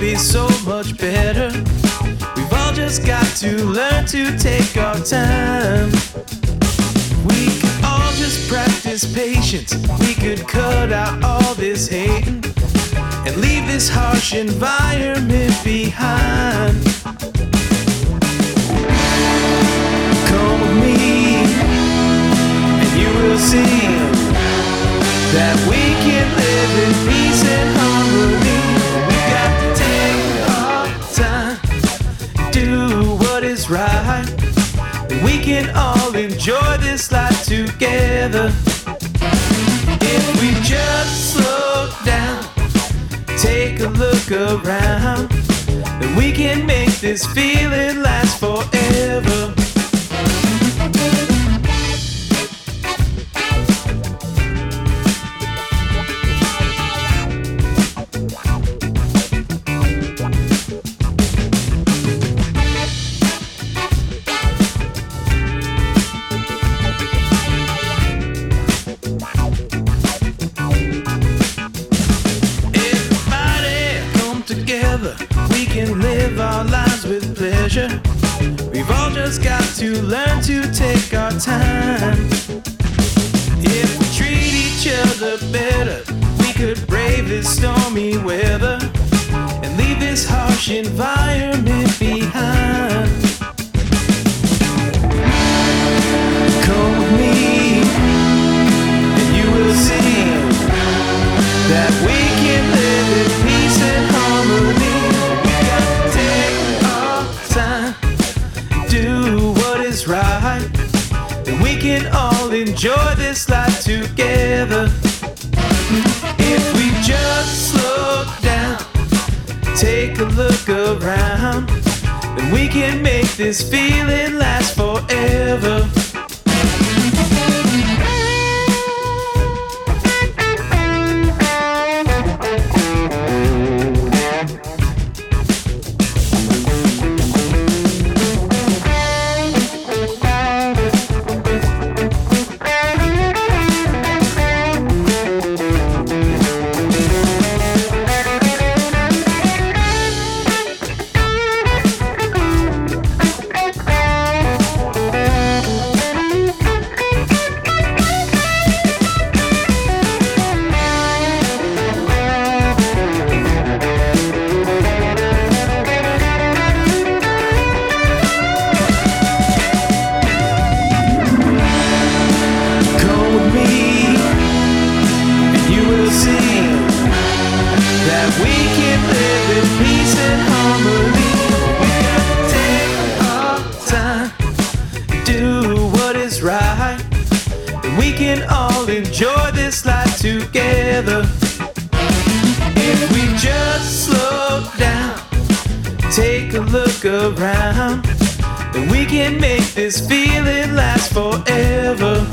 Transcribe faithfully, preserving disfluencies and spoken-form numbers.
be so much better. We've all just got to learn to take our time. We could all just practice patience. We could cut out all this hating and leave this harsh environment behind. Come with me and you will see that we can live in peace and harmony. We got to take our time, do what is right, and we can all enjoy this life together. If we just slow down, take a look around, then we can make this feeling last forever. We can live our lives with pleasure. We've all just got to learn to take our time. If we treat each other better, we could brave this stormy weather and leave this harsh environment behind. Come with me and you will see that we can live in peace and harmony. Do what is right, and we can all enjoy this life together. If we just slow down, take a look around, then we can make this feeling last forever. We can all enjoy this life together. If we just slow down, take a look around, then we can make this feeling last forever.